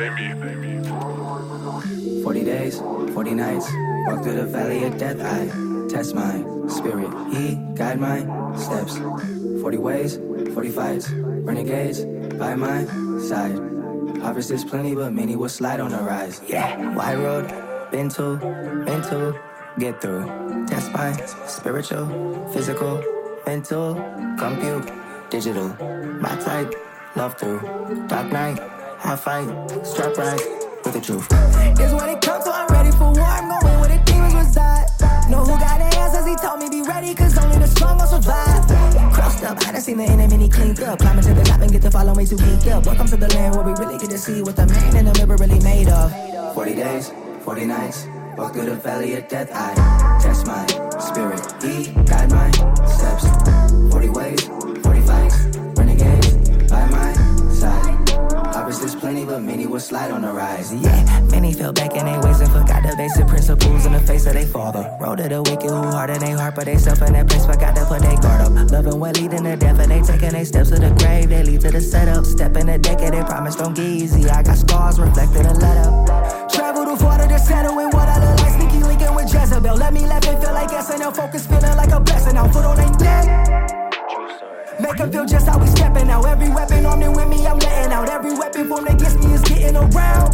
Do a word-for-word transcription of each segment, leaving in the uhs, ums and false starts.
Forty days, forty nights, walk through the valley of death. I test my spirit, he guide my steps. Forty ways, forty fights, renegades by my side. Harvest is plenty, but many will slide on the rise. Yeah, wide road, been to, been to, get through. Test my spiritual, physical, mental, compute, digital. My type, love through. Dark night, I fight, strap right with the truth. Is when it comes to I'm ready for war. I'm going where the demons reside. Know who got the answers, he told me be ready, cause only the strong will survive. Crossed up, I done seen the enemy cleaned up. Climbing to the top and get the follow way to geek up. Welcome to the land where we really get to see what the man in the mirror really made of. Forty days, forty nights, walk through the valley of death. I test my spirit, he guide my steps. Forty ways, forty fights, renegades by my side. Harvest is plenty, but many will slide on the rise. Yeah, many fell back in their ways and forgot the basic principles in the face of their father. Road to the wicked who harder they heart, but they self in that place, forgot to put their guard up. Loving what leading to death, and they taking their steps to the grave. They lead to the setup, step in the decade, they promise don't get easy. I got scars reflected a let up. Travel to Florida to settle in what I look like, sneaky linking with Jezebel. Let me laugh and feel like S N L, focus feeling like a blessing. I'll foot on their neck. Make them feel just how we stepping out. Every weapon on them with me, I'm letting out. Every weapon formed against me is getting around.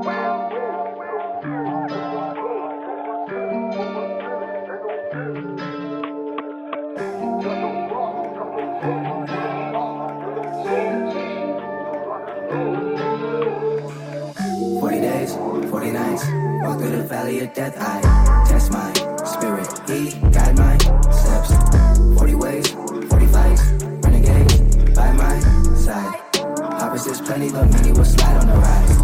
Forty days, forty nights, walk through the valley of death. I test my spirit, he guide my steps. Forty ways, forty fights, renegade by my side. Harvest is plenty, but many will slide on the rise.